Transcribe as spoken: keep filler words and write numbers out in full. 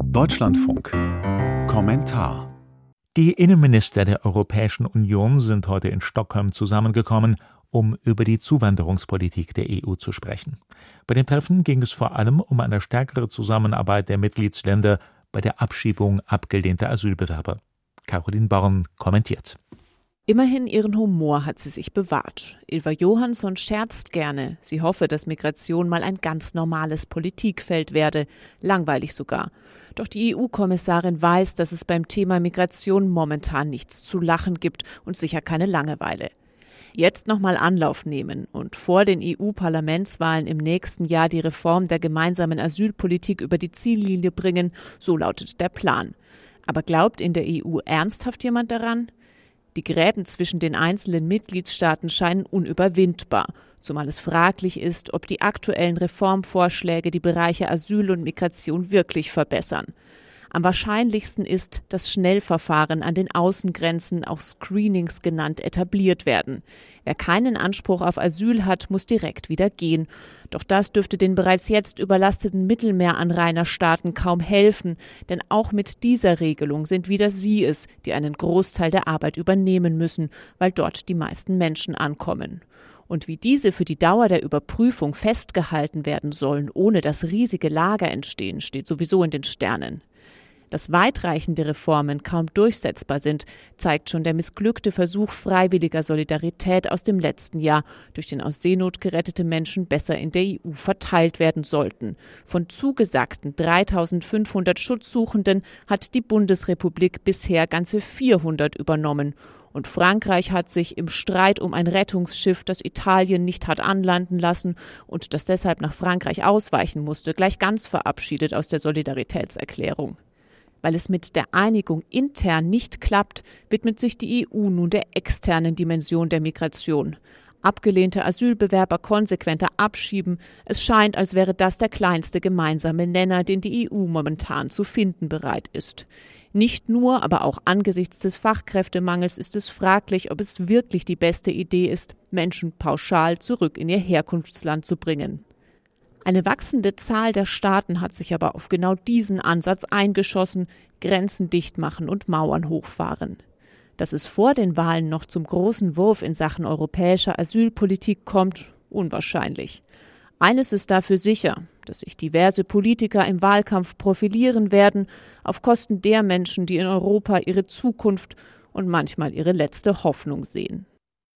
Deutschlandfunk. Kommentar. Die Innenminister der Europäischen Union sind heute in Stockholm zusammengekommen, um über die Zuwanderungspolitik der E U zu sprechen. Bei dem Treffen ging es vor allem um eine stärkere Zusammenarbeit der Mitgliedsländer bei der Abschiebung abgelehnter Asylbewerber. Caroline Born kommentiert. Immerhin ihren Humor hat sie sich bewahrt. Ylva Johansson scherzt gerne. Sie hoffe, dass Migration mal ein ganz normales Politikfeld werde. Langweilig sogar. Doch die E U-Kommissarin weiß, dass es beim Thema Migration momentan nichts zu lachen gibt und sicher keine Langeweile. Jetzt nochmal Anlauf nehmen und vor den E U-Parlamentswahlen im nächsten Jahr die Reform der gemeinsamen Asylpolitik über die Ziellinie bringen, so lautet der Plan. Aber glaubt in der E U ernsthaft jemand daran? Die Gräben zwischen den einzelnen Mitgliedstaaten scheinen unüberwindbar, zumal es fraglich ist, ob die aktuellen Reformvorschläge die Bereiche Asyl und Migration wirklich verbessern. Am wahrscheinlichsten ist, dass Schnellverfahren an den Außengrenzen, auch Screenings genannt, etabliert werden. Wer keinen Anspruch auf Asyl hat, muss direkt wieder gehen. Doch das dürfte den bereits jetzt überlasteten Mittelmeeranrainerstaaten kaum helfen, denn auch mit dieser Regelung sind wieder sie es, die einen Großteil der Arbeit übernehmen müssen, weil dort die meisten Menschen ankommen. Und wie diese für die Dauer der Überprüfung festgehalten werden sollen, ohne dass riesige Lager entstehen, steht sowieso in den Sternen. Dass weitreichende Reformen kaum durchsetzbar sind, zeigt schon der missglückte Versuch freiwilliger Solidarität aus dem letzten Jahr, durch den aus Seenot gerettete Menschen besser in der E U verteilt werden sollten. Von zugesagten dreitausendfünfhundert Schutzsuchenden hat die Bundesrepublik bisher ganze vierhundert übernommen. Und Frankreich hat sich im Streit um ein Rettungsschiff, das Italien nicht hat anlanden lassen und das deshalb nach Frankreich ausweichen musste, gleich ganz verabschiedet aus der Solidaritätserklärung. Weil es mit der Einigung intern nicht klappt, widmet sich die E U nun der externen Dimension der Migration. Abgelehnte Asylbewerber konsequenter abschieben. Es scheint, als wäre das der kleinste gemeinsame Nenner, den die E U momentan zu finden bereit ist. Nicht nur, aber auch angesichts des Fachkräftemangels ist es fraglich, ob es wirklich die beste Idee ist, Menschen pauschal zurück in ihr Herkunftsland zu bringen. Eine wachsende Zahl der Staaten hat sich aber auf genau diesen Ansatz eingeschossen, Grenzen dicht machen und Mauern hochfahren. Dass es vor den Wahlen noch zum großen Wurf in Sachen europäischer Asylpolitik kommt, unwahrscheinlich. Eines ist dafür sicher, dass sich diverse Politiker im Wahlkampf profilieren werden, auf Kosten der Menschen, die in Europa ihre Zukunft und manchmal ihre letzte Hoffnung sehen.